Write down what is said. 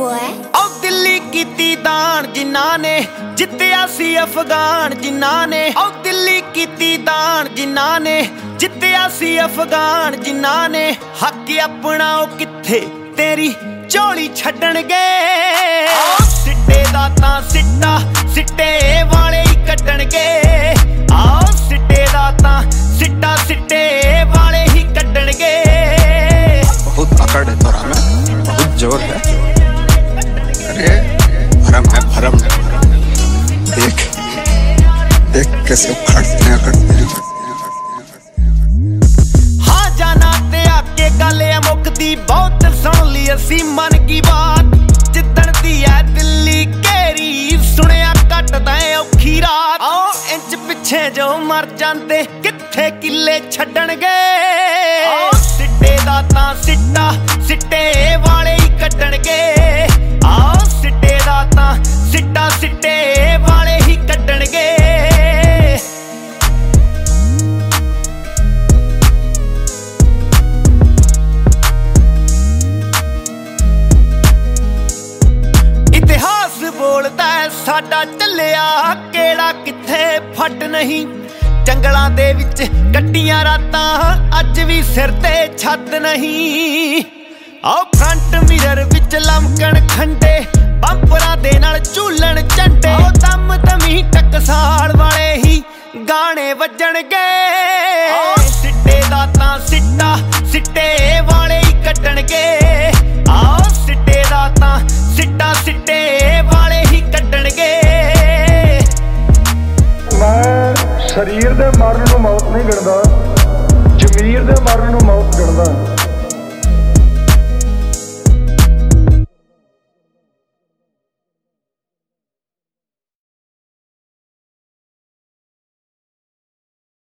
boy। ਉਹ ਦਿੱਲੀ ਕੀਤੀ ਦਾਨ ਜਿਨ੍ਹਾਂ ਨੇ ਜਿੱਤਿਆ ਸੀ ਅਫਗਾਨ ਜਿਨ੍ਹਾਂ ਨੇ ਉਹ ਦਿੱਲੀ ਕੀਤੀ ਦਾਨ ਜਿਨ੍ਹਾਂ ਨੇ ਜਿੱਤਿਆ ਸੀ ਅਫਗਾਨ ਜਿਨ੍ਹਾਂ ਨੇ ਹੱਕ ਆਪਣਾ ਉਹ ਕਿੱਥੇ ਤੇਰੀ ਝੋਲੀ ਛੱਡਣਗੇ। ਸਿੱਟੇ ਦਾ ਤਾਂ ਸਿੱਟਾ ਸਿੱਟੇ ਵਾਲੇ ਹੀ ਕੱਢਣਗੇ। ਆਓ ਸਿੱਟੇ ਦਾ ਤਾਂ ਸਿੱਟਾ ਸਿੱਟੇ वाले ही कटणगे। बहुत अकड़ है तोरा में, बहुत जोर है। अरे भरम है भरम। देख देख कैसे उखड़ते हैं अकड़ते हैं। हाँ जाना ते आके गल मुकदी बहुत सुन ली असी मन की बात। जिदन दी है दिल्ली घेरी सुनिया कटदा औखी रात। आओ इंच पिछे जो मर जाते किथे किले छड्डणगे। सिट्टे दा तां सिट्टा सिट्टे वाले ही कड्डणगे। आओ सिट्टे दा तां सिट्टा सिट्टे वाले ही कड्डणगे। इतिहास बोलदा साडा चलिया केड़ा किथे फट नहीं। जंगलां दे विच कट्टियां रातां अज भी सिर ते छत नहीं। आओ फ्रंट मिरर विच लमकण खंडे पंपरां दे नाल झूलन झंडे। आओ दम दमी टकसाल वाले ही गाने वजणगे। सिट्टे दा तां सिट्टा सिट्टे वाले ही कड्डणगे। आओ सिट्टे दा तां सिट्टा सिट्टे वाले ही कड्डणगे। मैं शरीर दे मरण नूं मौत नहीं गिणदा, जमीर दे मरण नूं मौत गिणदा।